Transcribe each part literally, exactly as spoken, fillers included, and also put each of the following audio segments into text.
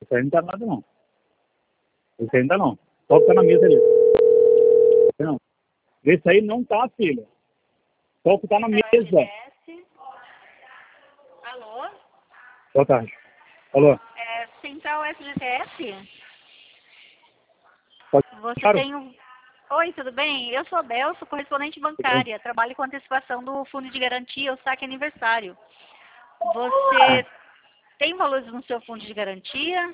Isso aí não tá nada, não. Isso aí não tá, não. Só que tá na mesa ali. Não. Esse aí não tá, filha. Só que tá na mesa. Alô? Boa tarde. Alô? É, Central F G T S? Pode... Você Claro. tem um... Oi, tudo bem? Eu sou a Bel, sou correspondente bancária. Trabalho com antecipação do fundo de garantia, o saque aniversário. Você tem valores no seu fundo de garantia?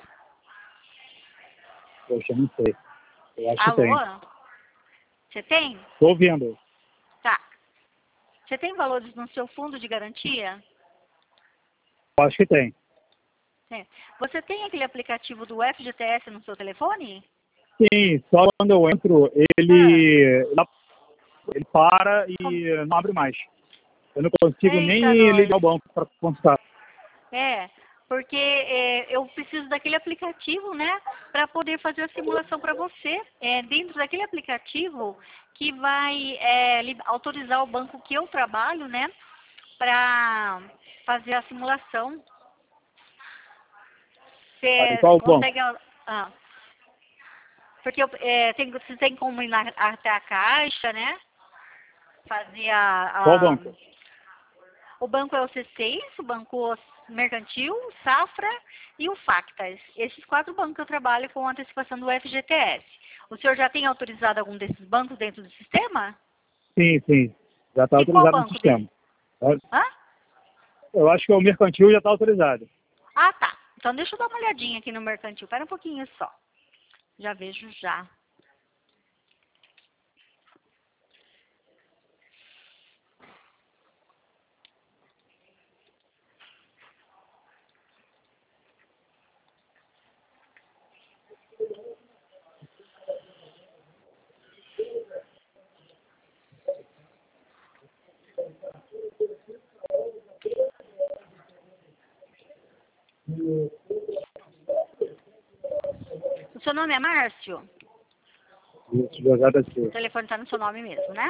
Poxa, não sei. Eu acho que Alô? tem. Você tem? Tô ouvindo. Tá. Você tem valores no seu fundo de garantia? Eu acho que tem. Tem. Você tem aquele aplicativo do F G T S no seu telefone? Sim, só quando eu entro, ele, Ah. ele para e não abre mais. Eu não consigo Eita, nem nós. ligar o banco para consultar. É, porque é, eu preciso daquele aplicativo, né, para poder fazer a simulação para você. É dentro daquele aplicativo que vai é, li- autorizar o banco que eu trabalho, né, para fazer a simulação. Tá, em Você qual banco? consegue... Ah, porque eu, é, tem, você tem como ir na, até a caixa, né, fazer Qual a... a banco? O banco é o C seis, o Banco Mercantil, Safra e o Factas. Esses quatro bancos eu trabalho com antecipação do F G T S. O senhor já tem autorizado algum desses bancos dentro do sistema? Sim, sim. Já está E qual autorizado no banco dele? sistema. Eu Hã? eu acho que o mercantil já está autorizado. Ah, tá. Então deixa eu dar uma olhadinha aqui no Mercantil. Espera um pouquinho só. Já vejo já. O seu nome é Márcio? Isso, jogada O sua. telefone está no seu nome mesmo, né?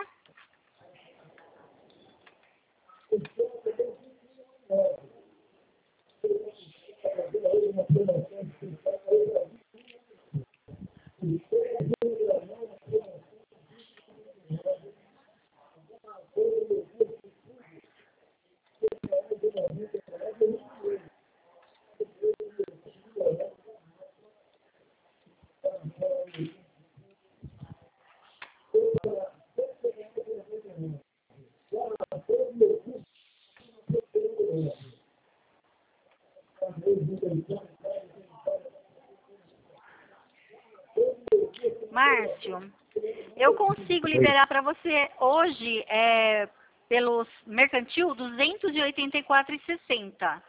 Márcio, eu consigo Oi. liberar para você hoje, é, pelo Mercantil, duzentos e oitenta e quatro reais e sessenta centavos.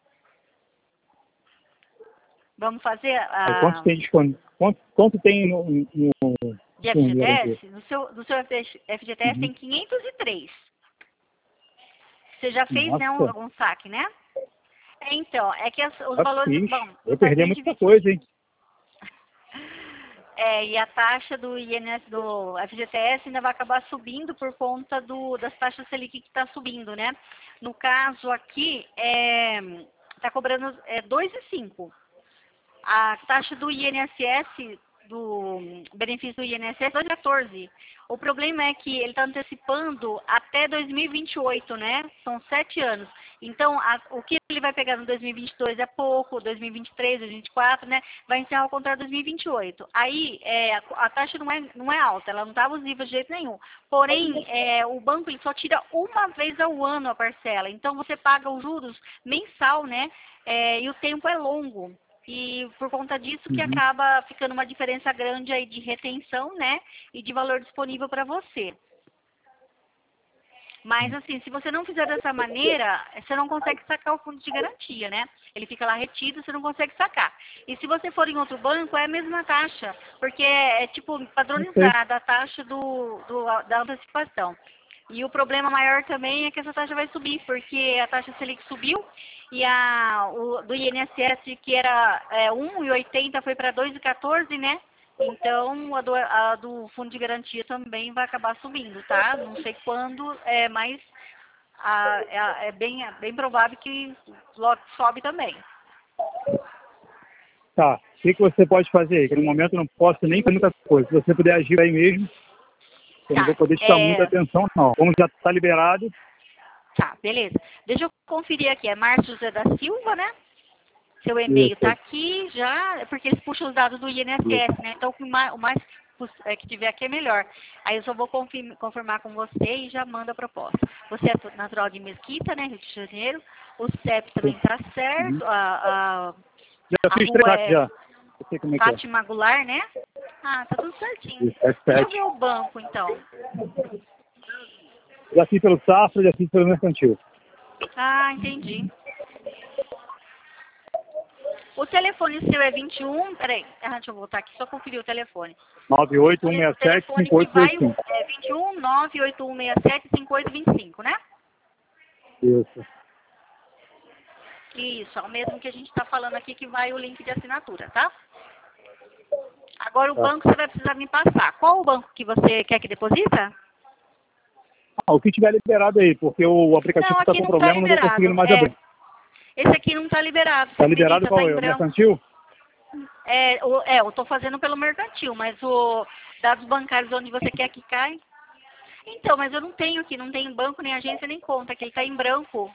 Vamos fazer Aí, quanto a tem disponível? Quanto, quanto tem no, no, no de fundo de garantia? F G T S? No seu, no seu F G T S Uhum. tem quinhentos e três. Você já fez, né, um, Nossa, algum saque, né? É, então, é que as- os já valores... fiz. Bom, Eu vai perdi ser muita dividido. coisa, hein? É, e a taxa do I N S, do F G T S ainda vai acabar subindo por conta do, das taxas Selic que está subindo, né? No caso aqui, está cobrando é, dois vírgula cinco. A taxa do I N S S, do benefício do I N S S, é dois vírgula quatorze. O problema é que ele está antecipando até dois mil e vinte e oito, né? São sete anos. Então, a, o que ele vai pegar no dois mil e vinte e dois é pouco, dois mil e vinte e três, dois mil e vinte e quatro, né? Vai encerrar o contrato em dois mil e vinte e oito. Aí, é, a, a taxa não é, não é alta, ela não está abusiva de jeito nenhum. Porém, é, o banco ele só tira uma vez ao ano a parcela. Então, você paga os juros mensal, né? É, e o tempo é longo. E por conta disso que Uhum. acaba ficando uma diferença grande aí de retenção, né? E de valor disponível para você. Mas assim, se você não fizer dessa maneira, você não consegue sacar o fundo de garantia, né? Ele fica lá retido, você não consegue sacar. E se você for em outro banco, é a mesma taxa, porque é, é tipo Não sei. padronizada a taxa do, do, da antecipação. E o problema maior também é que essa taxa vai subir, porque a taxa Selic subiu e a o, do I N S S, que era é, um vírgula oitenta, foi para dois vírgula quatorze, né? Então, a do, a do fundo de garantia também vai acabar subindo, tá? Não sei quando, é, mas a, é, é bem, é bem provável que logo sobe também. Tá. O que, que você pode fazer? Que no momento eu não posso nem fazer muita coisa. Se você puder agir aí mesmo, eu Tá, não vou poder te dar é... muita atenção, não. Como já está liberado, Tá, beleza. Deixa eu conferir aqui. É Márcio José da Silva, né? Seu e-mail isso. está aqui já, porque eles puxam os dados do I N S S, né? Então, o mais, o mais é, que tiver aqui é melhor. Aí eu só vou confirmar, confirmar com você e já manda a proposta. Você é natural de Mesquita, né? Rio de Janeiro. O C E P também está certo. Uhum. A, a, Já a fiz rua três é já. Eu sei como é que é. Fátima Goulart, né? Ah, tá tudo certinho. Isso, é Deixa eu sete. ver o banco, então. Já fiz pelo Safra, já fiz pelo Mercantil. Ah, entendi. O telefone seu é vinte e um, peraí, ah, deixa eu voltar aqui, só conferir o telefone. nove oito um seis O sete, telefone cinco que oito vai dois cinco. é vinte e um, nove oito um seis sete, cinco oito dois cinco, né? Isso. Isso, é o mesmo que a gente está falando aqui que vai o link de assinatura, tá? Agora o Tá. banco você vai precisar me passar. Qual o banco que você quer que deposita? Ah, o que tiver liberado aí, porque o aplicativo Não, está aqui com não está problema, não estou conseguindo liberado. mais É, abrir. esse aqui não está liberado, você Está liberado acredita? qual Está é? em O branco. Mercantil? É, o, é, eu estou fazendo pelo mercantil, mas o dados bancários onde você quer que cai. Então, mas eu não tenho aqui, não tenho banco, nem agência, nem conta, que ele está em branco.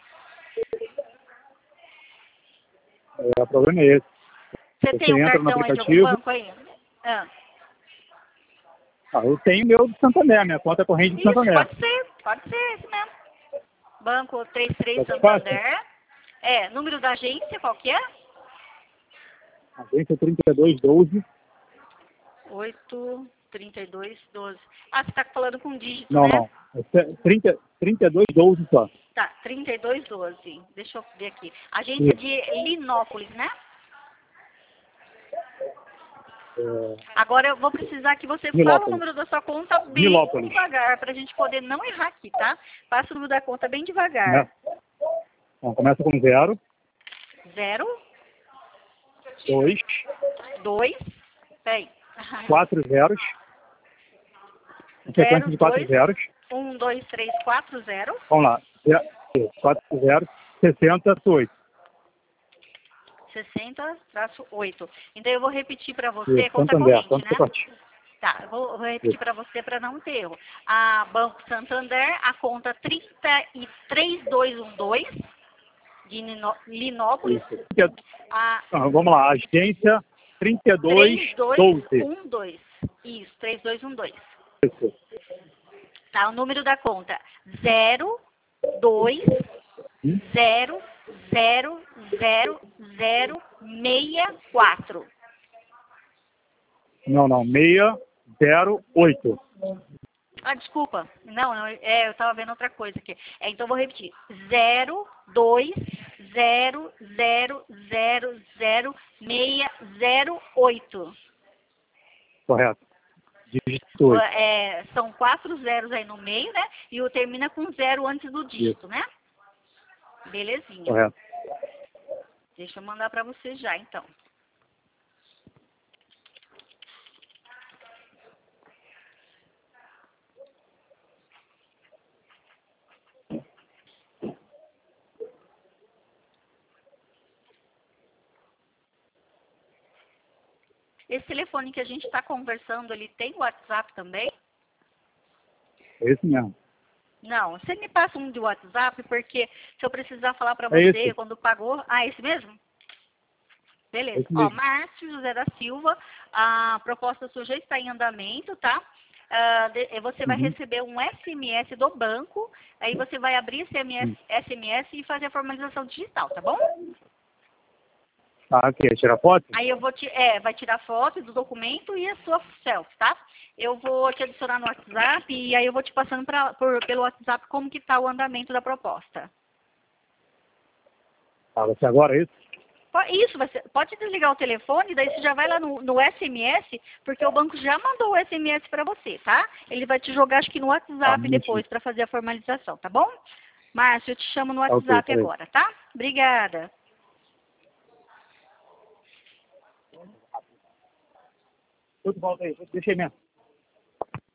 É, o problema é esse. Você Você tem um entra no cartão aí de algum aplicativo. banco aí? Ah. Ah, eu tenho meu do Santander, minha conta é corrente de Isso, Santander. pode ser, pode ser esse mesmo. Banco trinta e três Tá fácil? Santander. É, número da agência, qual que é? Agência trinta e dois doze. oito, trinta e dois, doze. Ah, você está falando com dígito, Não, né? não. É trinta, trinta e dois doze só. Tá, trinta e dois, doze. Deixa eu ver aqui. Agência de Linópolis, né? É, Agora eu vou precisar que você fale o Nilópolis. número da sua conta bem Nilópolis. devagar, para a gente poder não errar aqui, tá? Passa o número da conta bem devagar. Né? Bom, começa com zero, Zero, dois, dois, peraí. quatro zeros. Uma sequência de quatro dois, zeros. um, dois, três, quatro, zero. Vamos lá. Zero, quatro zeros, sessenta, oito. sessenta, oito. Então eu vou repetir para você, Isso, conta Santander, corrente, conta né? corrente. Tá, eu vou, vou repetir Isso. para você para não ter erro. A Banco Santander, a conta trinta e três dois um dois, de Nino- Linópolis. Isso. A Ah, vamos lá, agência trinta e dois três dois doze. um dois. Isso, três dois um dois. Isso. Tá, o número da conta zero dois zero zero zero zero seis quatro. Não, não, seis zero oito. Ah, desculpa. Não, não, é, eu estava vendo outra coisa aqui. É, então eu vou repetir. zero dois zero zero zero zero seis zero oito. Correto. Dígito oito. É, são quatro zeros aí no meio, né? E o termina com zero antes do dígito, né? Belezinha. Correto. Deixa eu mandar para você já, então. Esse telefone que a gente está conversando, ele tem WhatsApp também? É esse mesmo. Não, você me passa um de WhatsApp, porque se eu precisar falar para É você esse. quando pagou... Ah, esse mesmo? Beleza. Esse Ó, mesmo. Márcio José da Silva, a proposta sua já está em andamento, tá? Ah, de- você vai Uhum. receber um S M S do banco, aí você vai abrir esse S M S, Uhum. S M S e fazer a formalização digital, tá bom? Ah, aqui, tirar foto? Aí eu vou te, é, vai tirar foto do documento e a sua selfie, tá? Eu vou te adicionar no WhatsApp e aí eu vou te passando pra, por, pelo WhatsApp como que tá o andamento da proposta. Ah, você agora é isso? Po- Isso, você pode desligar o telefone, daí você já vai lá no, no S M S, porque o banco já mandou o S M S para você, tá? Ele vai te jogar, acho que no WhatsApp Ah, depois para fazer a formalização, tá bom? Márcio, eu te chamo no Ok, WhatsApp peraí. agora, tá? Obrigada. Tudo volta aí, deixa aí mesmo.